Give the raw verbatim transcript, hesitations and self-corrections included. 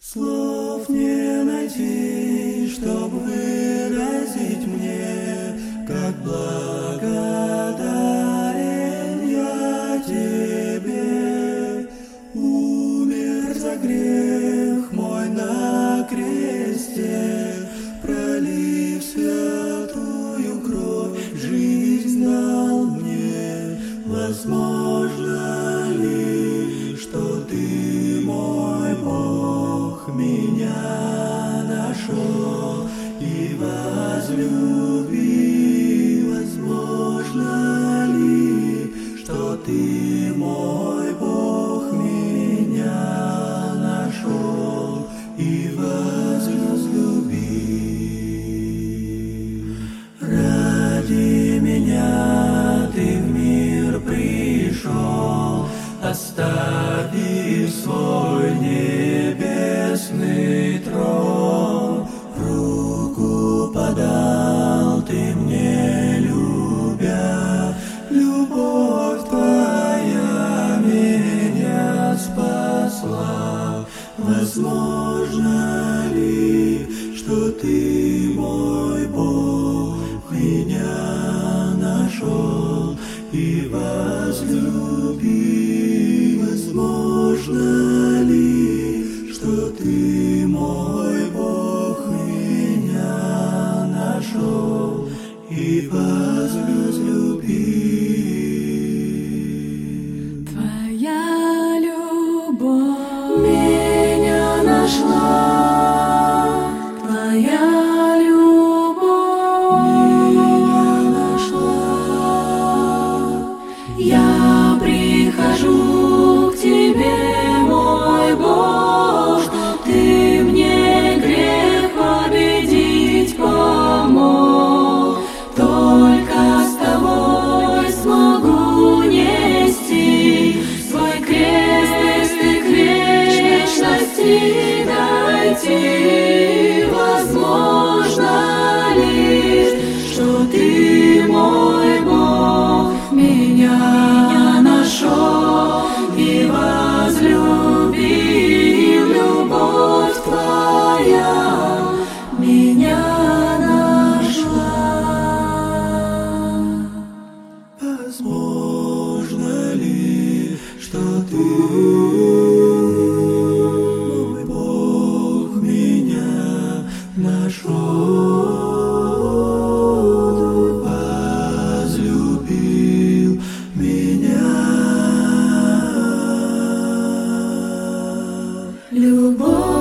Слов не найти, чтоб выразить мне, как благодарен я тебе. Умер за грех мой на кресте, пролив святую кровь, жизнь дал мне. Возможно ли, что ты, мой Бог, меня нашел и возлюбил? Возможно ли, что ты, мой Бог, меня нашел и возлюбил? Ради меня ты в мир пришел, оставив свой небесный трон. Руку подал ты мне, любя, любовь твоя меня спасла. Возможно ли, что ты, мой Бог, меня нашел и возлюбил? Возможно ли, что ты, мой Бог, меня нашел и возлюбил? Твоя любовь меня нашла, Твоя любовь меня нашла. Я прихожу к Тебе, мой Бог, чтоб Ты мне грех победить помог. Только с Тобой смогу нести свой крест и к вечности дойти. Возможно ли, что Ты, мой Бог, меня нашел и возлюбил? Любовь Твоя меня нашла. Возможно ли, что ты, мой Бог, меня нашел, возлюбил меня? Любовь